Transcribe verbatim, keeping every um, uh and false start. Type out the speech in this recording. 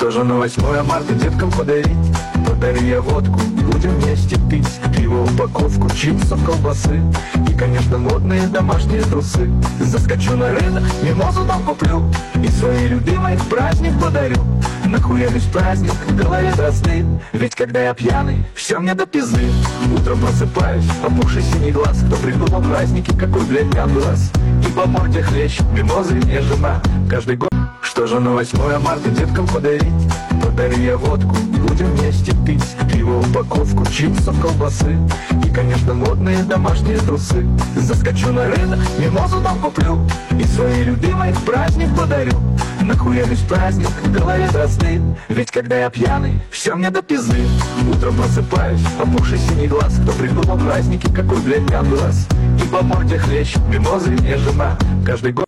Что же на восьмое марта деткам подарить? Подари я водку, будем вместе пить, пиво, упаковку, чипсов, колбасы и, конечно, модные домашние трусы. Заскочу на рынок, мимозу там куплю и своей любимой в праздник подарю. Нахуярюсь праздник, в голове достынет, ведь когда я пьяный, все мне до пизды. Утром просыпаюсь, опухший синий глаз, кто придумал праздники, какой, блядь, глаз. И по морде хлещет, мимозы мне жена каждый год. Что же на восьмое марта деткам подарить? Подари я водку, будем вместе пить, пиво, упаковку, чипсов, колбасы и, конечно, модные домашние трусы. Заскочу на рынок, мимозу там куплю и своей любимой в праздник подарю. Нахуярюсь праздник, в голове достынет, ведь когда я пьяный, все мне до пизды. Утром просыпаюсь, опухший синий глаз, кто придумал праздники, какой, блядь, глаз. И по морде хлещет, мимозы мне жена каждый год.